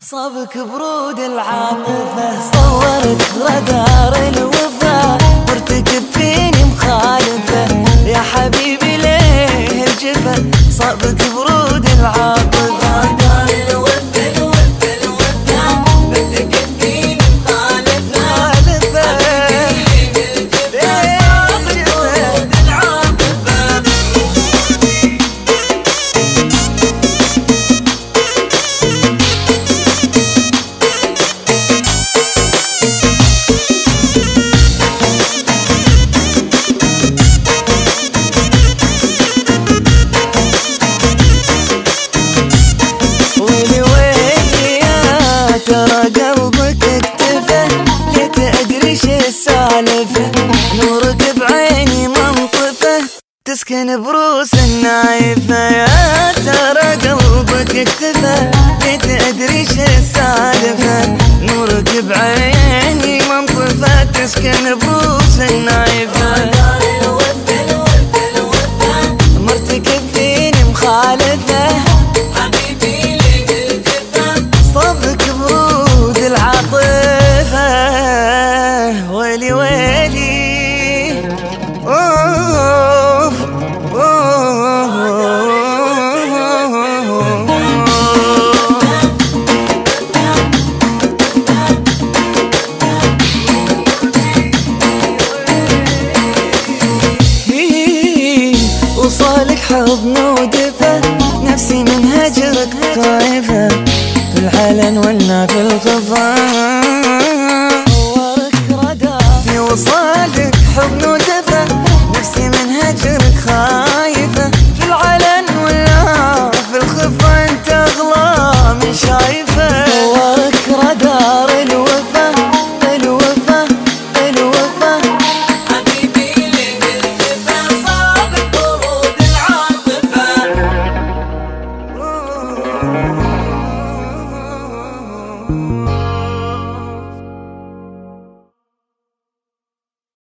صابك برود العاطفة، صورت غدار الوفا، مرتكب فيني مخالفة، يا حبيبي ليه الجفا؟ صابك برود العاطفة، غدار الوفا الوفا الوفا، مرتكب فيني مخالفة، ترى قلبك اكتفى، ليه تدري شي السالفة؟ نورك بعيني منطفة، تسكن بروس النايفة. يا ترى قلبك اكتفى، ليه تدري شي السالفة؟ نورك بعيني منطفة، تسكن بروس النايفة.